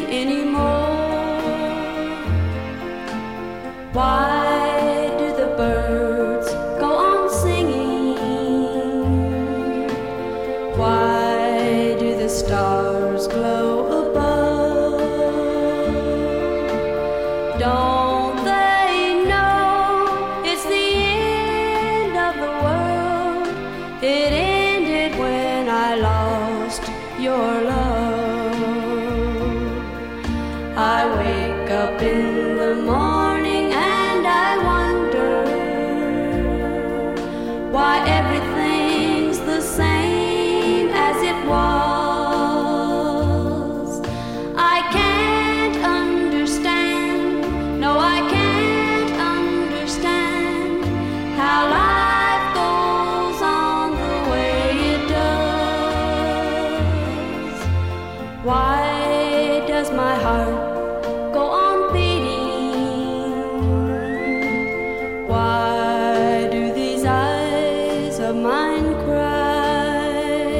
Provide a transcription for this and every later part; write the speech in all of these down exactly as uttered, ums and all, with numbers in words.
anymore? Why do the birds go on singing? Why do the stars glow above? Don't they know it's the end of the world? It ended when I lost your love. I wake up in the morning and I wonder why everything's the same as it was. I can't understand, no I can't understand how life goes on the way it does. Why does my heart go on beating? Why do these eyes of mine cry?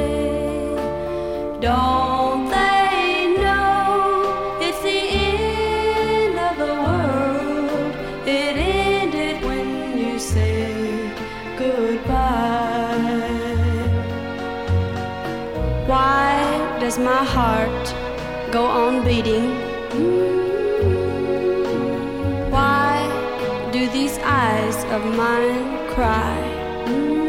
Don't they know it's the end of the world? It ended when you said goodbye. Why does my heart go on beating? Why do these eyes of mine cry?